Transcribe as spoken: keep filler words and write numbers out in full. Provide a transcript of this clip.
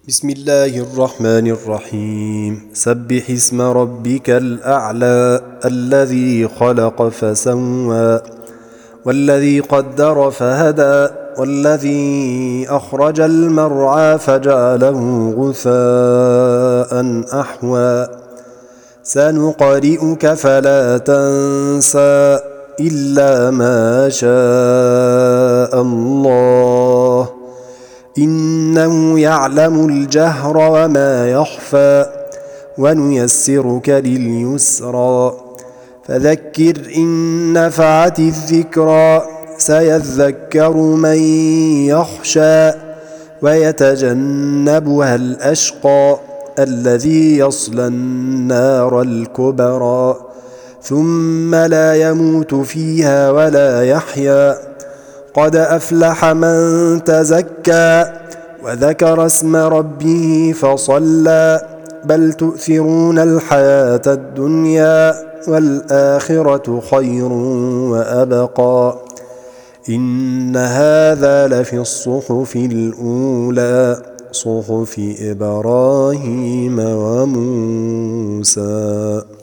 بسم الله الرحمن الرحيم. سبح اسم ربك الأعلى الذي خلق فسوى والذي قدر فهدى والذي أخرج المرعى فجعله غثاء أحوى سنقرئك فلا تنسى إلا ما شاء الله إنه يعلم الجهر وما يخفى ونيسرك لليسرى فذكر إن نفعت الذكرى سيذكر من يخشى ويتجنبها الأشقى الذي يصلى النار الكبرى ثم لا يموت فيها ولا يحيا قد أفلح من تزكى وذكر اسم ربه فصلى بل تؤثرون الحياة الدنيا والآخرة خير وأبقى إن هذا لفي الصحف الأولى صحف إبراهيم وموسى.